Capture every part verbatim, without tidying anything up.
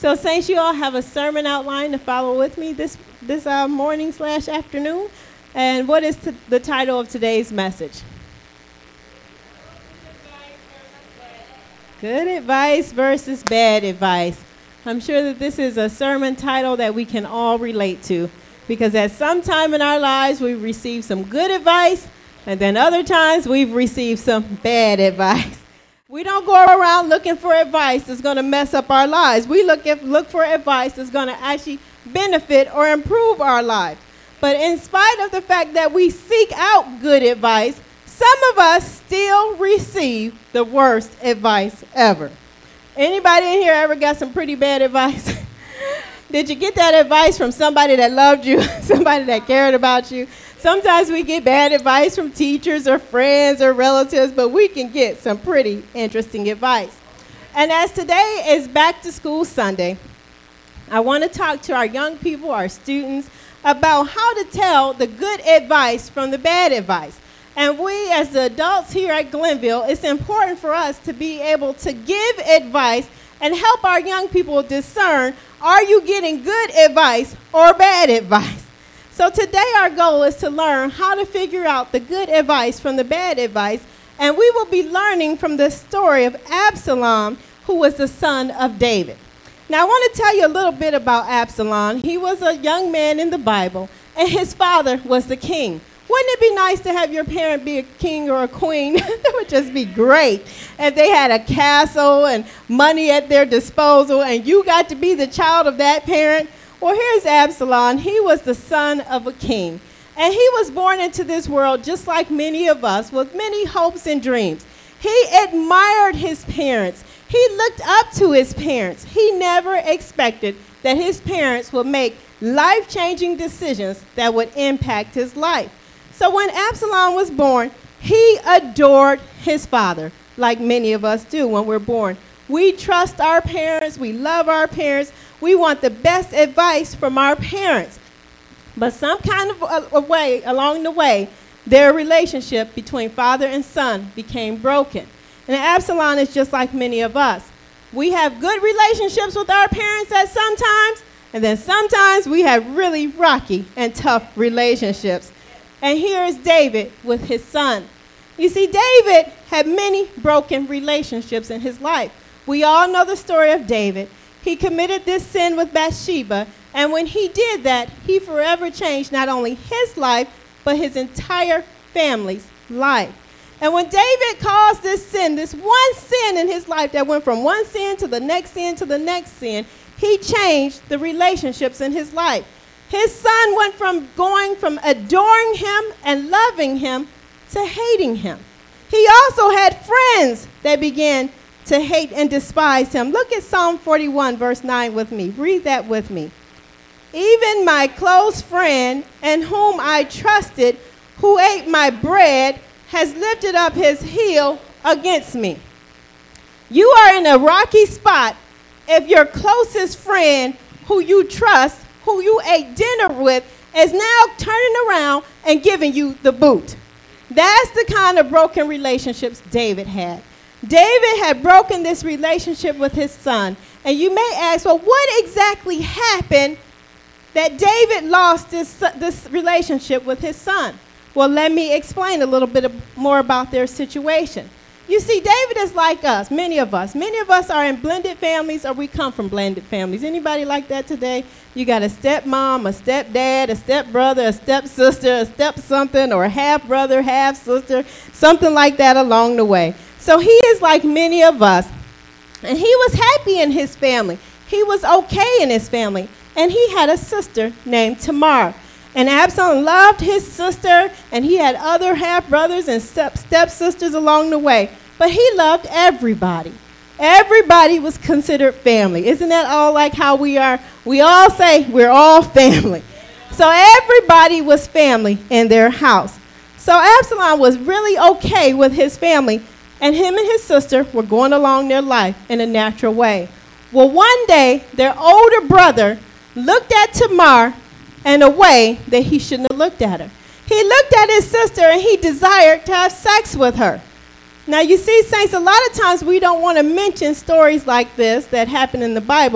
So, saints, you all have a sermon outline to follow with me this this uh, morning slash afternoon. And what is t- the title of today's message? Good advice versus bad advice. I'm sure that this is a sermon title that we can all relate to, because at some time in our lives we've received some good advice, and then other times we've received some bad advice. We don't go around looking for advice that's going to mess up our lives. We look at, look for advice that's going to actually benefit or improve our life. But in spite of the fact that we seek out good advice, some of us still receive the worst advice ever. Anybody in here ever got some pretty bad advice? Did you get that advice from somebody that loved you, somebody that cared about you? Sometimes we get bad advice from teachers or friends or relatives, but we can get some pretty interesting advice. And as today is Back to School Sunday, I want to talk to our young people, our students, about how to tell the good advice from the bad advice. And we, as the adults here at Glenville, it's important for us to be able to give advice and help our young people discern, are you getting good advice or bad advice? So today our goal is to learn how to figure out the good advice from the bad advice, and we will be learning from the story of Absalom, who was the son of David. Now I want to tell you a little bit about Absalom. He was a young man in the Bible, and his father was the king. Wouldn't it be nice to have your parent be a king or a queen? That would just be great. If they had a castle and money at their disposal, and you got to be the child of that parent. Well, here's Absalom. He was the son of a king. And he was born into this world just like many of us, with many hopes and dreams. He admired his parents. He looked up to his parents. He never expected that his parents would make life-changing decisions that would impact his life. So when Absalom was born, he adored his father, like many of us do when we're born. We trust our parents. We love our parents. We want the best advice from our parents. But some kind of a, a way, along the way, their relationship between father and son became broken. And Absalom is just like many of us. We have good relationships with our parents at some times, and then sometimes we have really rocky and tough relationships. And here is David with his son. You see, David had many broken relationships in his life. We all know the story of David. He committed this sin with Bathsheba, and when he did that, he forever changed not only his life, but his entire family's life. And when David caused this sin, this one sin in his life that went from one sin to the next sin to the next sin, he changed the relationships in his life. His son went from going from adoring him and loving him to hating him. He also had friends that began to hate and despise him. Look at Psalm forty-one, verse nine with me. Read that with me. Even my close friend, in whom I trusted, who ate my bread, has lifted up his heel against me. You are in a rocky spot if your closest friend, who you trust, who you ate dinner with, is now turning around and giving you the boot. That's the kind of broken relationships David had. David had broken this relationship with his son. And you may ask, well, what exactly happened that David lost this, this relationship with his son? Well, let me explain a little bit more about their situation. You see, David is like us, many of us. Many of us are in blended families, or we come from blended families. Anybody like that today? You got a stepmom, a stepdad, a stepbrother, a stepsister, a step something, or a half brother, half sister, something like that along the way. So he is like many of us, and he was happy in his family. He was okay in his family, and he had a sister named Tamar. And Absalom loved his sister, and he had other half-brothers and step stepsisters along the way. But he loved everybody. Everybody was considered family. Isn't that all like how we are? We all say we're all family. So everybody was family in their house. So Absalom was really okay with his family, and him and his sister were going along their life in a natural way. Well, one day, their older brother looked at Tamar in a way that he shouldn't have looked at her. He looked at his sister and he desired to have sex with her. Now, you see, saints, a lot of times we don't want to mention stories like this that happen in the Bible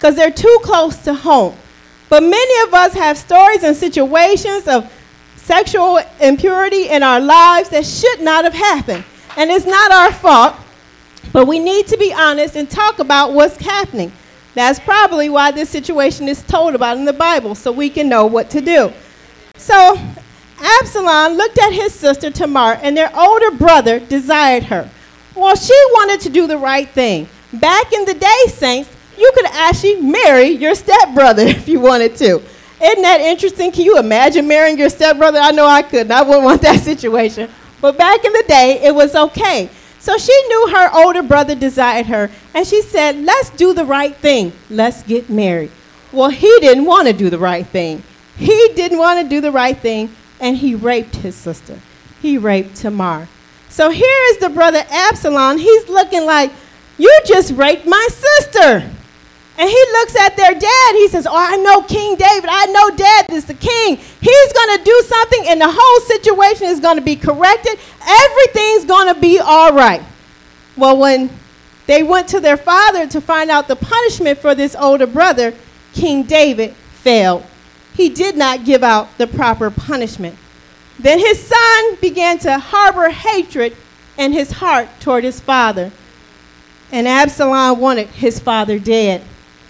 because they're too close to home. But many of us have stories and situations of sexual impurity in our lives that should not have happened. And it's not our fault, but we need to be honest and talk about what's happening. That's probably why this situation is told about in the Bible, so we can know what to do. So Absalom looked at his sister Tamar, and their older brother desired her. Well, she wanted to do the right thing. Back in the day, saints, you could actually marry your stepbrother if you wanted to. Isn't that interesting? Can you imagine marrying your stepbrother? I know I couldn't. I wouldn't want that situation. But back in the day, it was okay. So she knew her older brother desired her, and she said, let's do the right thing. Let's get married. Well, he didn't want to do the right thing. He didn't want to do the right thing, and he raped his sister. He raped Tamar. So here is the brother Absalom. He's looking like, you just raped my sister. And he looks at their dad. He says, oh, I know King David. I know Dad is the king. He's going to do something, and the whole situation is going to be corrected. Everything's going to be all right. Well, when they went to their father to find out the punishment for this older brother, King David failed. He did not give out the proper punishment. Then his son began to harbor hatred in his heart toward his father. And Absalom wanted his father dead.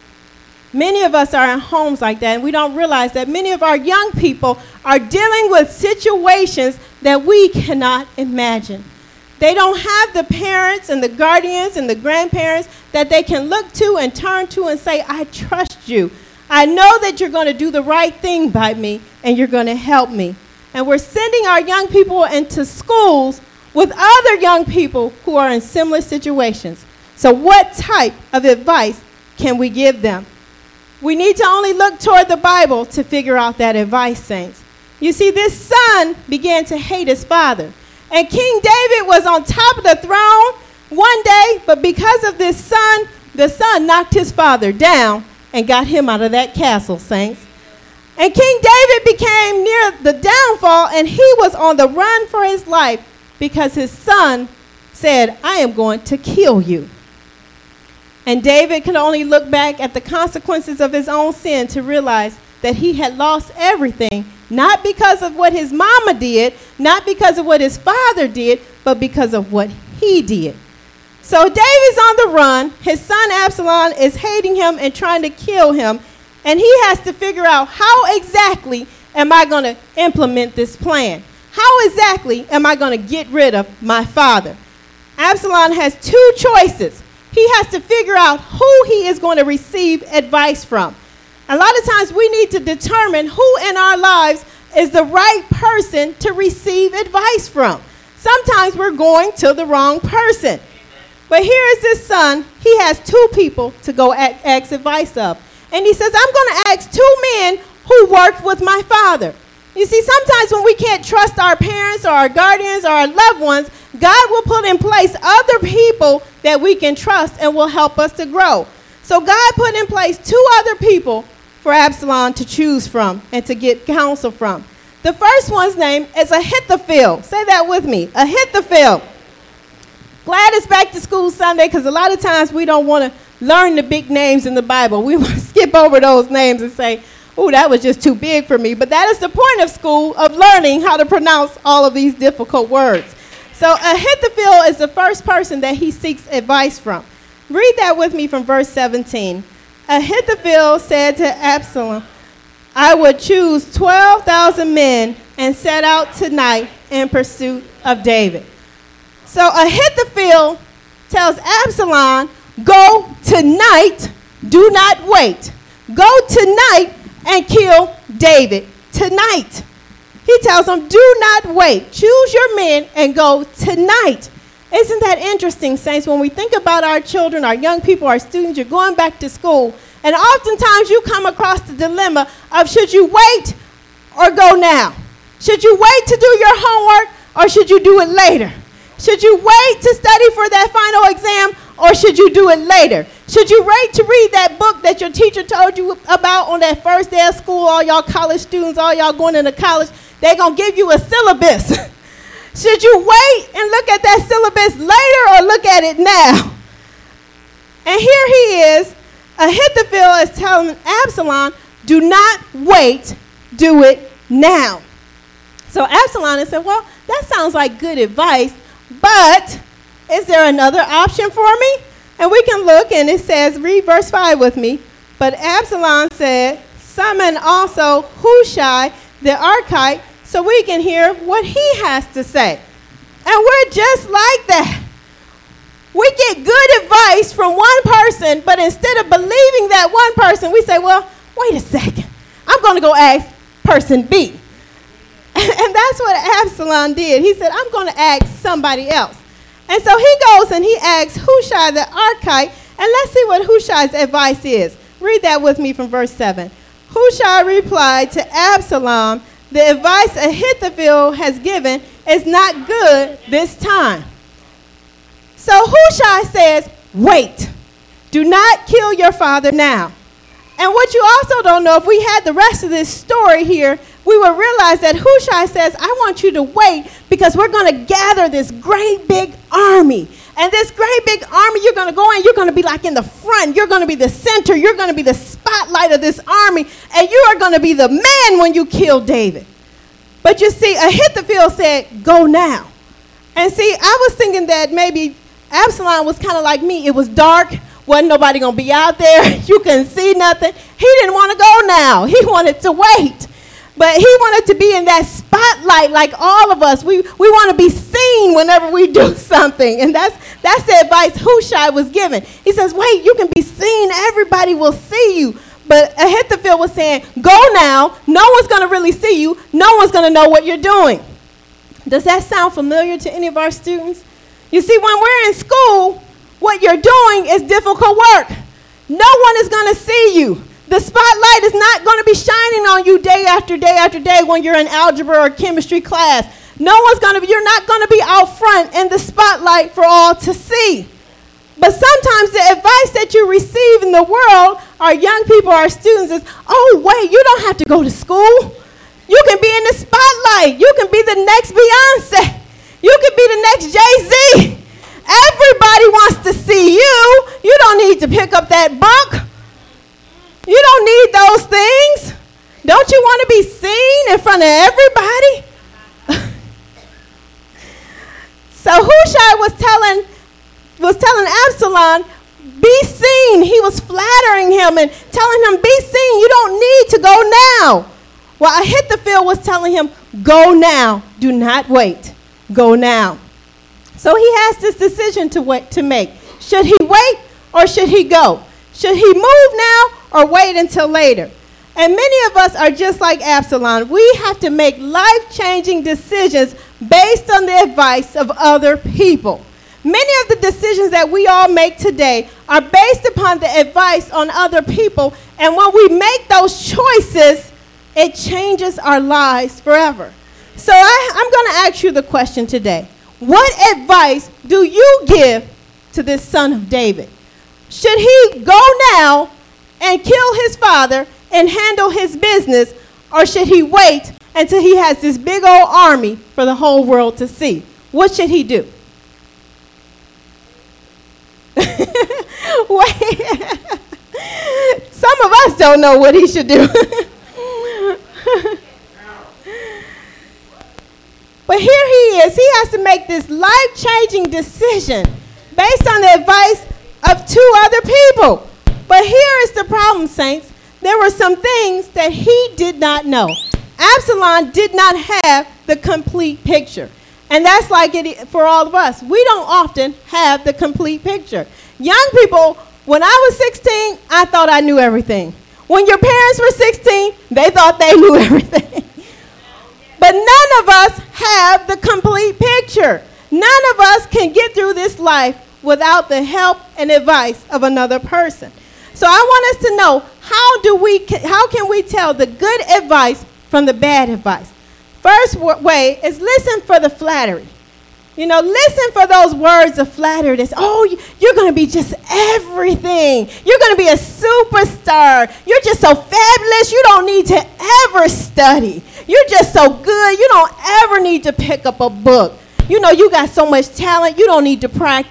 Many of us are in homes like that, and we don't realize that many of our young people are dealing with situations that we cannot imagine. They don't have the parents and the guardians and the grandparents that they can look to and turn to and say, I trust you. I know that you're going to do the right thing by me, and you're going to help me. And we're sending our young people into schools with other young people who are in similar situations. So what type of advice can we give them? We need to only look toward the Bible to figure out that advice, saints. You see, this son began to hate his father. And King David was on top of the throne one day, but because of this son, the son knocked his father down and got him out of that castle, saints. And King David became near the downfall, and he was on the run for his life because his son said, I am going to kill you. And David could only look back at the consequences of his own sin to realize that he had lost everything, not because of what his mama did, not because of what his father did, but because of what he did. So David's on the run. His son Absalom is hating him and trying to kill him. And he has to figure out, how exactly am I going to implement this plan? How exactly am I going to get rid of my father? Absalom has two choices. He has to figure out who he is going to receive advice from. A lot of times we need to determine who in our lives is the right person to receive advice from. Sometimes we're going to the wrong person. But here is this son. He has two people to go ask advice of. And he says, I'm going to ask two men who worked with my father. You see, sometimes when we can't trust our parents or our guardians or our loved ones, God will put in place other people that we can trust and will help us to grow. So God put in place two other people for Absalom to choose from and to get counsel from. The first one's name is Ahithophel. Say that with me, Ahithophel. Glad it's back to school Sunday, because a lot of times we don't want to learn the big names in the Bible. We want to skip over those names and say, oh, that was just too big for me. But that is the point of school, of learning how to pronounce all of these difficult words. So Ahithophel is the first person that he seeks advice from. Read that with me from verse seventeen. Ahithophel said to Absalom, I would choose twelve thousand men and set out tonight in pursuit of David. So Ahithophel tells Absalom, go tonight, do not wait. Go tonight and kill David tonight. He tells him, do not wait. Choose your men and go tonight. Isn't that interesting, saints? When we think about our children, our young people, our students, you're going back to school, and oftentimes you come across the dilemma of, should you wait or go now? Should you wait to do your homework, or should you do it later? Should you wait to study for that final exam, or should you do it later? Should you wait to read that book that your teacher told you about on that first day of school? All y'all college students, all y'all going into college, they're going to give you a syllabus. Should you wait and look at that syllabus later, or look at it now? And here he is. Ahithophel is telling Absalom, do not wait, do it now. So Absalom said, well, that sounds like good advice, but is there another option for me? And we can look, and it says, read verse five with me. But Absalom said, summon also Hushai the Archite, so we can hear what he has to say. And we're just like that. We get good advice from one person, but instead of believing that one person, we say, well, wait a second. I'm going to go ask person B. And that's what Absalom did. He said, I'm going to ask somebody else. And so he goes and he asks Hushai the Archite, and let's see what Hushai's advice is. Read that with me from verse seven. Hushai replied to Absalom, the advice Ahithophel has given is not good this time. So Hushai says, wait, do not kill your father now. And what you also don't know, if we had the rest of this story here, we would realize that Hushai says, I want you to wait because we're going to gather this great big army. And this great big army, you're going to go in, you're going to be like in the front. You're going to be the center. You're going to be the spotlight of this army. And you are going to be the man when you kill David. But you see, Ahithophel said, go now. And see, I was thinking that maybe Absalom was kind of like me. It was dark. Wasn't nobody going to be out there. You couldn't see nothing. He didn't want to go now. He wanted to wait. But he wanted to be in that spotlight like all of us. We we want to be seen whenever we do something. And that's that's the advice Hushai was given. He says, wait, you can be seen. Everybody will see you. But Ahithophel was saying, go now. No one's going to really see you. No one's going to know what you're doing. Does that sound familiar to any of our students? You see, when we're in school, what you're doing is difficult work. No one is going to see you. The spotlight is not going to be shining on you day after day after day when you're in algebra or chemistry class. No one's going to be, you're not going to be out front in the spotlight for all to see. But sometimes the advice that you receive in the world, our young people, our students, is, oh, wait, you don't have to go to school. You can be in the spotlight. You can be the next Beyonce. You can be the next Jay-Z. Everybody wants to see you. You don't need to pick up that book. You don't need those things. Don't you want to be seen in front of everybody? So Hushai was telling, was telling Absalom, be seen. He was flattering him and telling him, be seen. You don't need to go now. Well, Ahithophel was telling him, go now. Do not wait. Go now. So he has this decision to wait, to make. Should he wait or should he go? Should he move now or wait until later? And many of us are just like Absalom. We have to make life-changing decisions based on the advice of other people. Many of the decisions that we all make today are based upon the advice on other people. And when we make those choices, it changes our lives forever. So I, I'm going to ask you the question today. What advice do you give to this son of David? Should he go now and kill his father and handle his business, or should he wait until he has this big old army for the whole world to see? What should he do? Wait. Some of us don't know what he should do. But here he is. He has to make this life-changing decision based on the advice of two other people. But here is the problem, saints. There were some things that he did not know. Absalom did not have the complete picture. And that's like it for all of us. We don't often have the complete picture. Young people, when I was sixteen, I thought I knew everything. When your parents were sixteen, they thought they knew everything. But none of us have the complete picture. None of us can get through this life without the help and advice of another person. So I want us to know, how do we, how can we tell the good advice from the bad advice? First way is listen for the flattery. You know, listen for those words of flattery. That's, oh, you're going to be just everything. You're going to be a superstar. You're just so fabulous. You don't need to ever study. You're just so good. You don't ever need to pick up a book. You know, you got so much talent. You don't need to practice.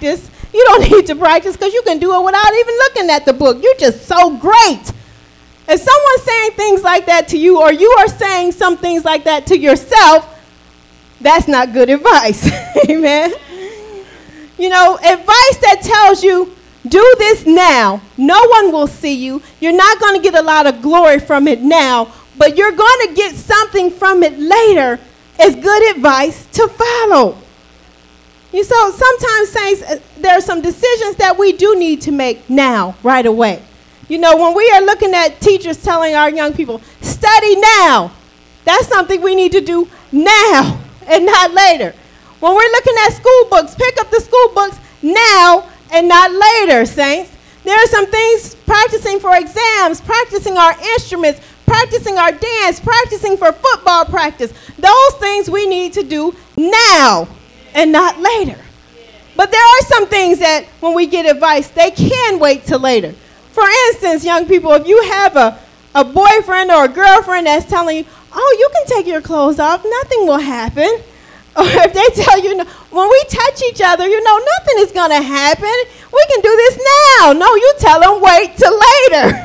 You don't need to practice because you can do it without even looking at the book. You're just so great. If someone's saying things like that to you, or you are saying some things like that to yourself, that's not good advice. Amen. You know, advice that tells you, do this now. No one will see you. You're not going to get a lot of glory from it now, but you're going to get something from it later is good advice to follow. You so sometimes, saints, uh, there are some decisions that we do need to make now, right away. You know, when we are looking at teachers telling our young people, study now, that's something we need to do now and not later. When we're looking at school books, pick up the school books now and not later, saints. There are some things, practicing for exams, practicing our instruments, practicing our dance, practicing for football practice. Those things we need to do now and not later. But there are some things that when we get advice, they can wait till later. For instance, young people, if you have a, a boyfriend or a girlfriend that's telling you, oh, you can take your clothes off, nothing will happen. Or if they tell you, when we touch each other, you know, nothing is going to happen. We can do this now. No, you tell them, wait till later.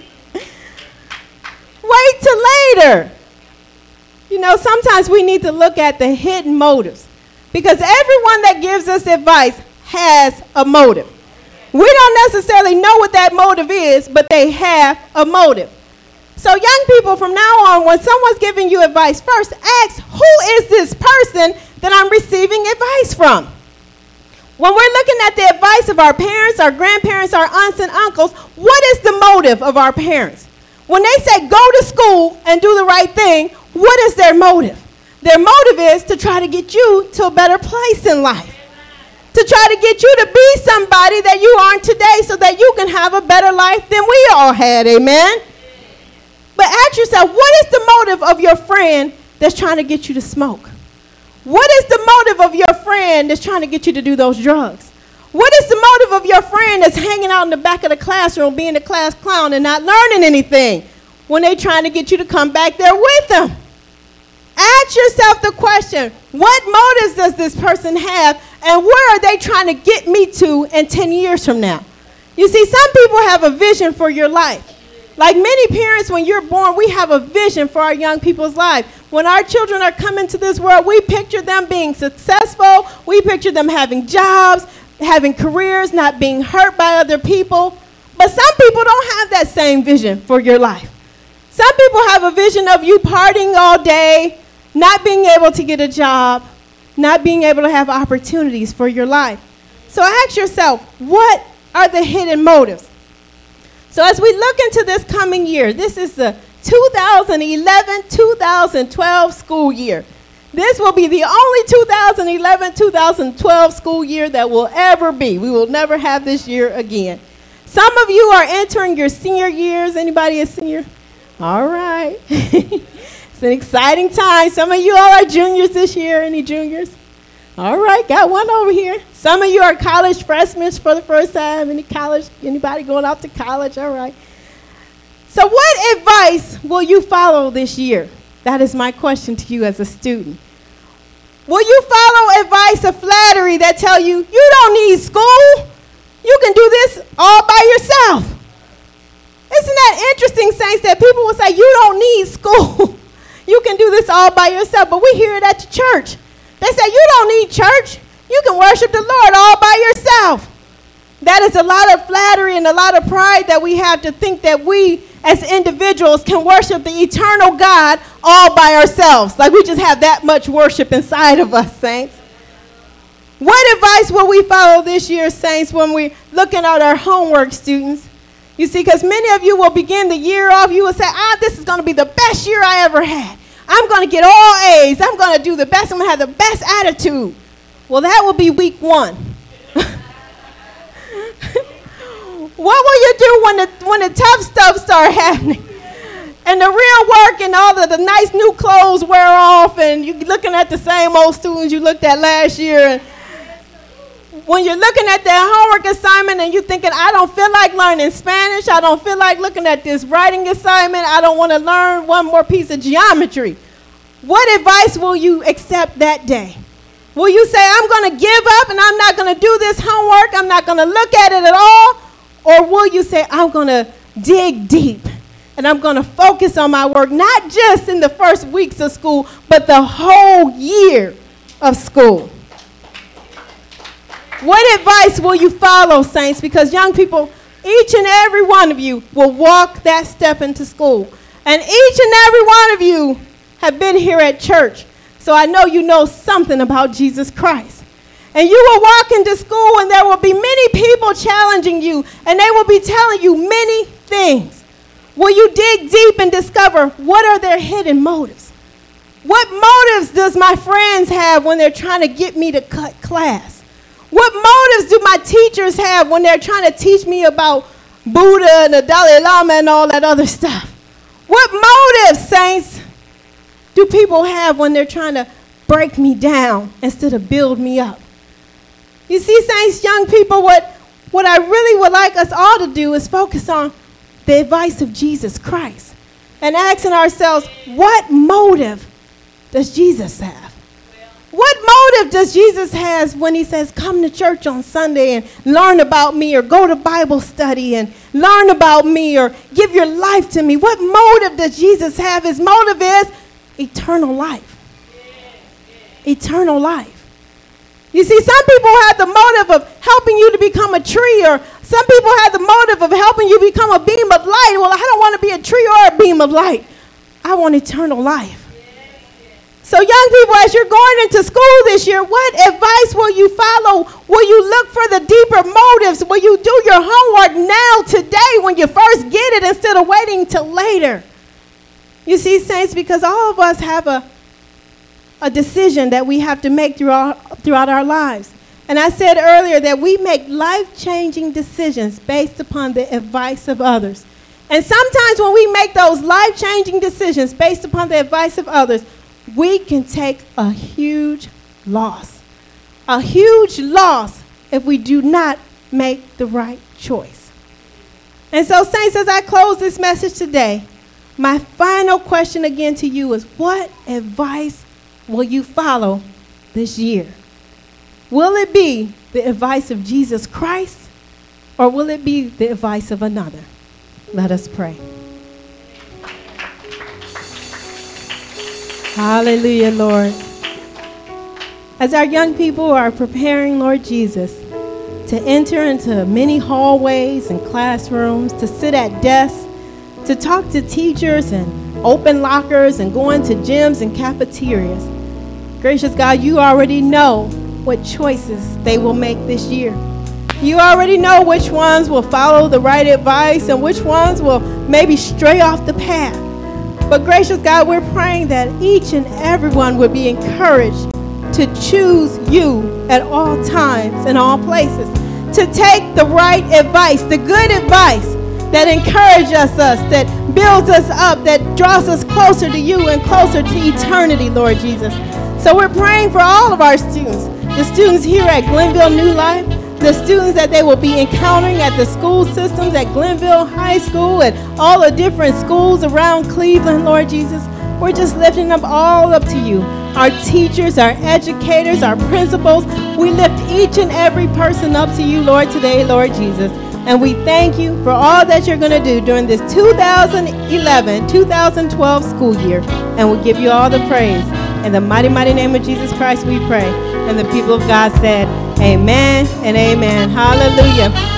Wait till later. You know, sometimes we need to look at the hidden motives, because everyone that gives us advice has a motive. We don't necessarily know what that motive is, but they have a motive. So young people, from now on, when someone's giving you advice, first ask, who is this person that I'm receiving advice from? When we're looking at the advice of our parents, our grandparents, our aunts and uncles, what is the motive of our parents? When they say go to school and do the right thing, what is their motive? Their motive is to try to get you to a better place in life. To try to get you to be somebody that you aren't today so that you can have a better life than we all had, amen? But ask yourself, what is the motive of your friend that's trying to get you to smoke? What is the motive of your friend that's trying to get you to do those drugs? What is the motive of your friend that's hanging out in the back of the classroom being a class clown and not learning anything when they're trying to get you to come back there with them? Ask yourself the question, what motives does this person have, and where are they trying to get me to in ten years from now? You see, some people have a vision for your life. Like many parents, when you're born, we have a vision for our young people's life. When our children are coming to this world, we picture them being successful. We picture them having jobs, having careers, not being hurt by other people. But some people don't have that same vision for your life. Some people have a vision of you partying all day, not being able to get a job, not being able to have opportunities for your life. So ask yourself, what are the hidden motives? So as we look into this coming year, this is the two thousand eleven two thousand twelve school year. This will be the only two thousand eleven two thousand twelve school year that will ever be. We will never have this year again. Some of you are entering your senior years. Anybody a senior? All right. It's an exciting time. Some of you all are juniors this year. Any juniors? All right, got one over here. Some of you are college freshmen for the first time. Any college? Anybody going out to college? All right. So what advice will you follow this year? That is my question to you as a student. Will you follow advice of flattery that tell you, you don't need school. You can do this all by yourself. Isn't that interesting, saints, that people will say, you don't need school. You can do this all by yourself. But we hear it at the church. They say, you don't need church. You can worship the Lord all by yourself. That is a lot of flattery and a lot of pride that we have to think that we as individuals can worship the eternal God all by ourselves. Like we just have that much worship inside of us, saints. What advice will we follow this year, saints, when we're looking at our homework, students? You see, because many of you will begin the year off, you will say, ah, this is going to be the best year I ever had. I'm going to get all A's. I'm going to do the best. I'm going to have the best attitude. Well, that will be week one. What will you do when the, when the tough stuff starts happening? And the real work and all of the nice new clothes wear off and you're looking at the same old students you looked at last year. And when you're looking at that homework assignment and you're thinking, I don't feel like learning Spanish. I don't feel like looking at this writing assignment. I don't want to learn one more piece of geometry. What advice will you accept that day? Will you say, I'm going to give up and I'm not going to do this homework, I'm not going to look at it at all? Or will you say, I'm going to dig deep and I'm going to focus on my work, not just in the first weeks of school, but the whole year of school? What advice will you follow, saints? Because young people, each and every one of you will walk that step into school. And each and every one of you have been here at church. So I know you know something about Jesus Christ. And you will walk into school and there will be many people challenging you. And they will be telling you many things. Will you dig deep and discover what are their hidden motives? What motives does my friends have when they're trying to get me to cut class? What motives do my teachers have when they're trying to teach me about Buddha and the Dalai Lama and all that other stuff? What motives, saints, do people have when they're trying to break me down instead of build me up? You see, saints, young people, what, what I really would like us all to do is focus on the advice of Jesus Christ and asking ourselves, what motive does Jesus have? What motive does Jesus have when he says, come to church on Sunday and learn about me, or go to Bible study and learn about me, or give your life to me? What motive does Jesus have? His motive is eternal life. Eternal life. You see, some people have the motive of helping you to become a tree, or some people have the motive of helping you become a beam of light. Well, I don't want to be a tree or a beam of light. I want eternal life. So young people, as you're going into school this year, what advice will you follow? Will you look for the deeper motives? Will you do your homework now, today, when you first get it, instead of waiting till later? You see, saints, because all of us have a, a decision that we have to make throughout, throughout our lives. And I said earlier that we make life-changing decisions based upon the advice of others. And sometimes when we make those life-changing decisions based upon the advice of others, we can take a huge loss. A huge loss if we do not make the right choice. And so, saints, as I close this message today, my final question again to you is, what advice will you follow this year? Will it be the advice of Jesus Christ, or will it be the advice of another? Let us pray. Hallelujah, Lord. As our young people are preparing, Lord Jesus, to enter into many hallways and classrooms, to sit at desks, to talk to teachers and open lockers and go into gyms and cafeterias. Gracious God, you already know what choices they will make this year. You already know which ones will follow the right advice and which ones will maybe stray off the path. But gracious God, we're praying that each and everyone would be encouraged to choose you at all times and all places, to take the right advice, the good advice that encourages us, that builds us up, that draws us closer to you and closer to eternity, Lord Jesus. So we're praying for all of our students, the students here at Glenville New Life, the students that they will be encountering at the school systems at Glenville High School and all the different schools around Cleveland, Lord Jesus. We're just lifting them all up to you. Our teachers, our educators, our principals, we lift each and every person up to you, Lord, today, Lord Jesus. And we thank you for all that you're going to do during this two thousand eleven two thousand twelve school year. And we'll give you all the praise. In the mighty, mighty name of Jesus Christ, we pray. And the people of God said, amen and amen. Hallelujah.